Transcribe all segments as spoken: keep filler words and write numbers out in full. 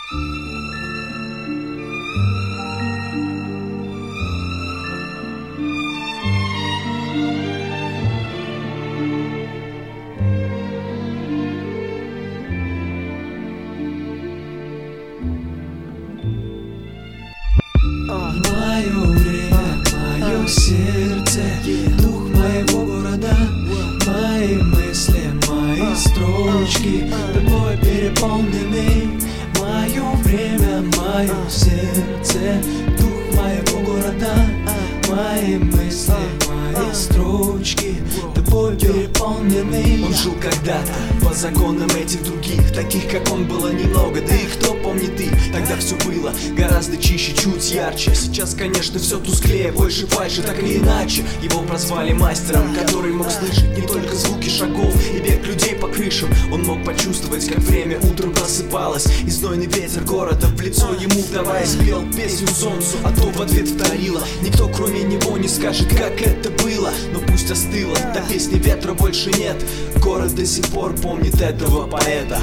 Мое время, мое сердце, дух моего города, мои мысли, мои строчки тобой переполнены. Мое время, мое сердце, дух моего города, мои мысли, мои строчки тобой переполнены. Он жил когда-то по законам этих других, таких как он было немного, да и кто помнит их. Тогда все было гораздо чище, чуть ярче. Сейчас, конечно, все тусклее, больше фальши, так или иначе. Его прозвали мастером, который мог слышать не только звуки шагов и бег людей по крышам. Он мог почувствовать, как время утром просыпалось, и знойный ветер города в лицо ему вдаваясь пел песню солнцу, а то в ответ вторила. Никто кроме него не скажет, как это было, но пусть остыло, до песни ветра больше нет. Город до сих пор помнит этого поэта.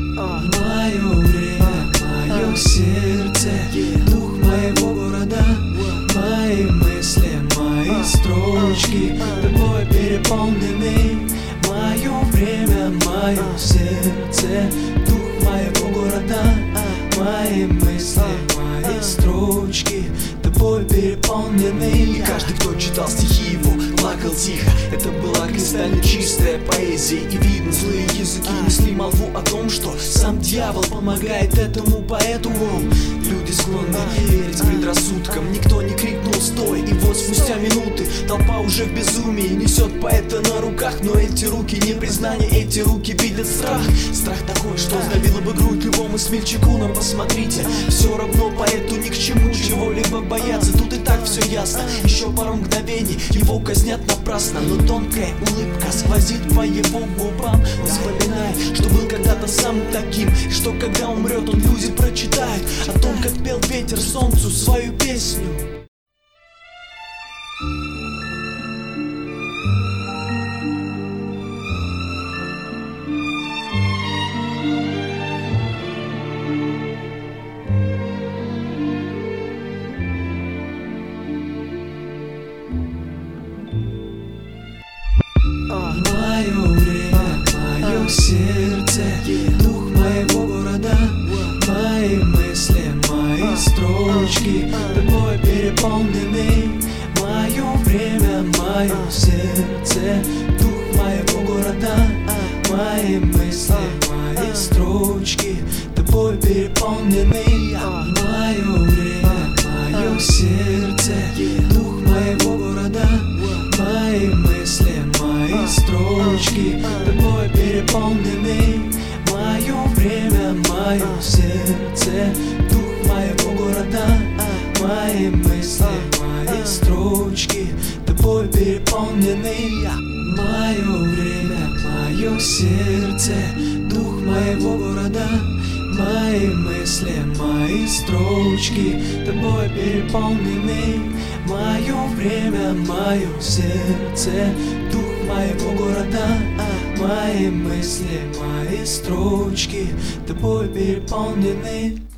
Мое время, мое сердце, дух моего города, мои мысли, мои строчки тобой переполнены. Мое время, мое сердце, дух моего города, мои мысли, мои строчки тобой переполнены. И каждый, кто читал стихи его, плакал тихо. Это была кристально чистая поэзия, и видно, злые языки несли молву о том, что сам дьявол помогает этому поэту. Люди склонны верить предрассудкам, никто не крикнул «стой!» И вот спустя минуты толпа уже в безумии несет поэта на руках. Но эти руки не признание, эти руки видят страх. Страх такой, что сдавило бы грудь любому смельчаку. Но посмотрите, все равно поэту ни к чему чего-либо бояться. Тут и так все ясно, еще пару мгновений его казнят напрасно. Но тонкая улыбка сквозит по его губам. Он вспоминает, что был когда-то сам таким, и что когда умрет, он люди прочитает о том, как пел ветер солнцу свою песню. Мое время, мое сердце, дух моего города, мои мысли, мои строчки тобой переполнены. Мое время, мое сердце, дух моего города, мои мысли, мои строчки тобой переполнены. Мое время, мое сердце, дух моего города, мои мысли, мои строчки тобой переполнены. Мое время, мое сердце, дух моего города, мои мысли, мои строчки тобой переполнены. Мое время, мое сердце, дух моего города, мои мысли, мои строчки тобой переполнены. Мое время, мое сердце, дух моего города, мои мысли, мои строчки тобой переполнены.